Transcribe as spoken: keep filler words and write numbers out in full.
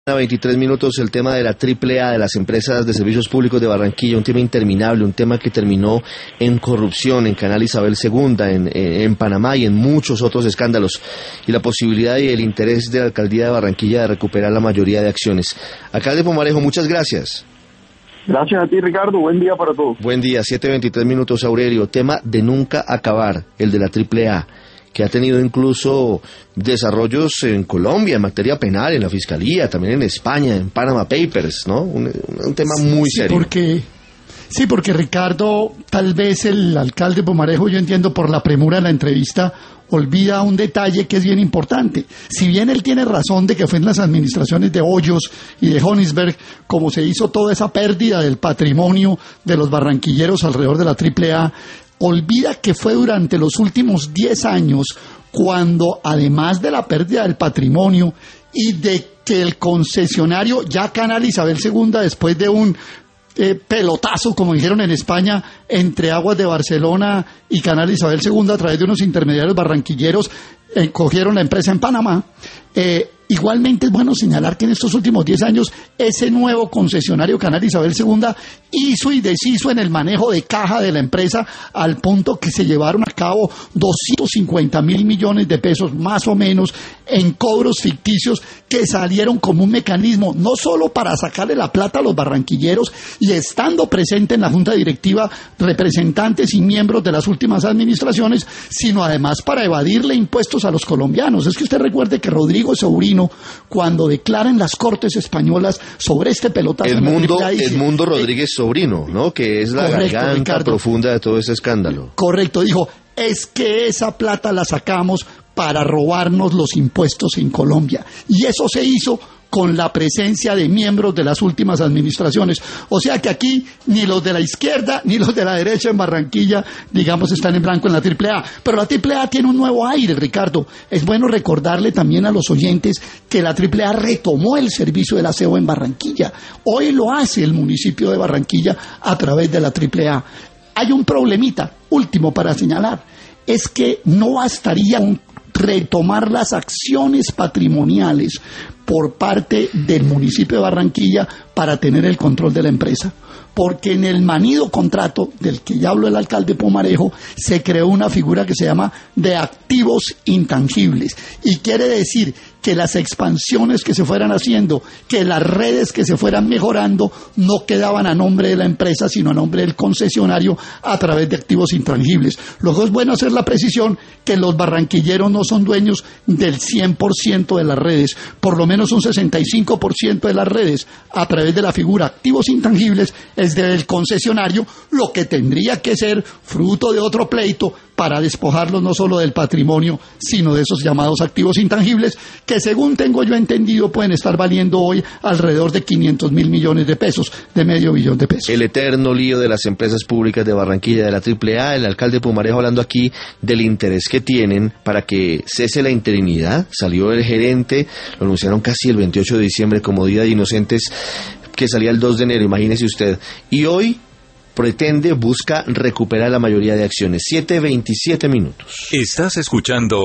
A veintitrés minutos, el tema de la triple A de las empresas de servicios públicos de Barranquilla, un tema interminable, un tema que terminó en corrupción, en Canal Isabel segunda, en, en, en Panamá y en muchos otros escándalos, y la posibilidad y el interés de la alcaldía de Barranquilla de recuperar la mayoría de acciones. Alcalde Pumarejo, muchas gracias. Gracias a ti, Ricardo. Buen día para todos. Buen día. siete veintitrés minutos, Aurelio. Tema de nunca acabar, el de la triple A, que ha tenido incluso desarrollos en Colombia, en materia penal, en la Fiscalía, también en España, en Panama Papers, ¿no? Un, un tema muy sí, serio. Porque, sí, porque Ricardo, tal vez el alcalde Pumarejo, yo entiendo por la premura de la entrevista, olvida un detalle que es bien importante. Si bien él tiene razón de que fue en las administraciones de Hoyos y de Honisberg como se hizo toda esa pérdida del patrimonio de los barranquilleros alrededor de la triple A, olvida que fue durante los últimos diez años cuando, además de la pérdida del patrimonio y de que el concesionario, ya Canal Isabel segunda, después de un eh, pelotazo, como dijeron en España, entre Aguas de Barcelona y Canal Isabel segunda, a través de unos intermediarios barranquilleros, eh, cogieron la empresa en Panamá. Eh, Igualmente es bueno señalar que en estos últimos diez años ese nuevo concesionario Canal Isabel segunda hizo y deshizo en el manejo de caja de la empresa al punto que se llevaron a cabo doscientos cincuenta mil millones de pesos más o menos en cobros ficticios que salieron como un mecanismo no solo para sacarle la plata a los barranquilleros y estando presente en la junta directiva representantes y miembros de las últimas administraciones, sino además para evadirle impuestos a los colombianos. Es que usted recuerde que Rodrigo Sobrino, cuando declara en las Cortes españolas sobre este pelotazo, Edmundo, dice, Edmundo Rodríguez eh, Sobrino, ¿no? Que es la correcto, garganta Ricardo, profunda de todo ese escándalo. Correcto, dijo, es que esa plata la sacamos para robarnos los impuestos en Colombia. Y eso se hizo con la presencia de miembros de las últimas administraciones. O sea que aquí ni los de la izquierda ni los de la derecha en Barranquilla, digamos, están en blanco en la triple A. Pero la triple A tiene un nuevo aire, Ricardo. Es bueno recordarle también a los oyentes que la triple A retomó el servicio del aseo en Barranquilla. Hoy lo hace el municipio de Barranquilla a través de la triple A. Hay un problemita, último para señalar, es que no bastaría un retomar las acciones patrimoniales por parte del municipio de Barranquilla para tener el control de la empresa, porque en el manido contrato del que ya habló el alcalde Pumarejo se creó una figura que se llama de activos intangibles y quiere decir que las expansiones que se fueran haciendo, que las redes que se fueran mejorando no quedaban a nombre de la empresa sino a nombre del concesionario a través de activos intangibles. Luego es bueno hacer la precisión que los barranquilleros no son dueños del cien por ciento de las redes, por lo menos un sesenta y cinco por ciento de las redes a través de la figura activos intangibles es del concesionario, lo que tendría que ser fruto de otro pleito para despojarlos no solo del patrimonio, sino de esos llamados activos intangibles, que según tengo yo entendido pueden estar valiendo hoy alrededor de quinientos mil millones de pesos, de medio billón de pesos. El eterno lío de las empresas públicas de Barranquilla, de la triple A, el alcalde Pumarejo hablando aquí del interés que tienen para que cese la interinidad. Salió el gerente, lo anunciaron casi el veintiocho de diciembre como Día de Inocentes, que salía el dos de enero, imagínese usted. Y hoy pretende, busca recuperar la mayoría de acciones. siete veintisiete minutos. Estás escuchando